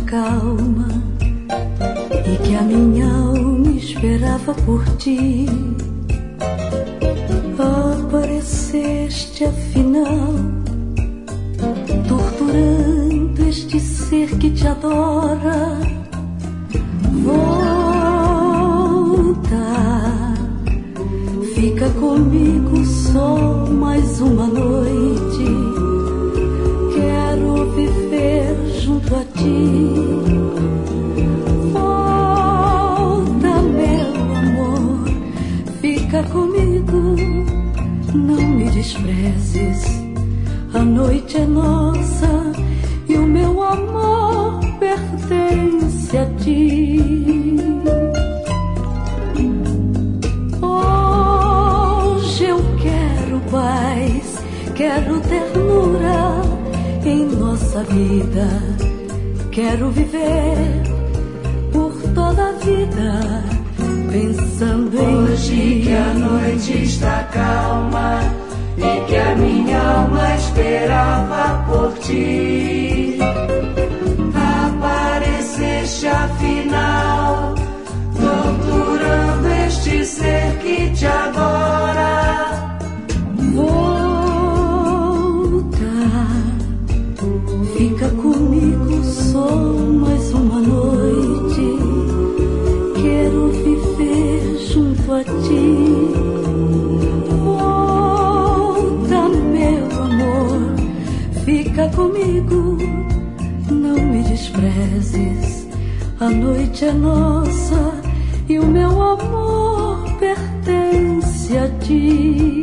calma e que a minha alma esperava por ti. Apareceste afinal, torturando este ser que te adora. Volta, fica comigo só mais uma noite. Quero viver junto a ti. Volta, meu amor, fica comigo, não me desprezes. A noite é nossa e o meu amor pertence a ti. Hoje eu quero paz, quero ternura em nossa vida. Quero viver por toda a vida pensando em ti. Hoje que a noite está calma e que a minha alma esperava por ti. Apareceste afinal, torturando este ser que te adora. Volta, fica comigo só mais uma noite. Quero viver junto a ti. Fica comigo, não me desprezes. A noite é nossa e o meu amor pertence a ti.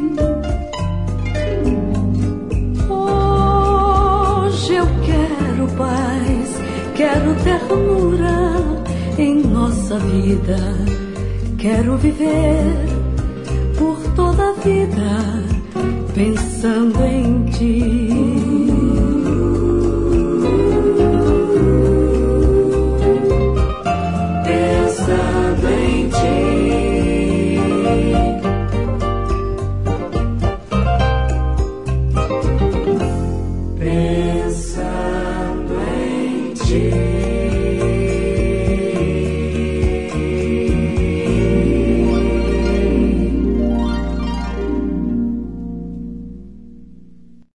Hoje eu quero paz, quero ternura em nossa vida. Quero viver por toda a vida pensando em ti.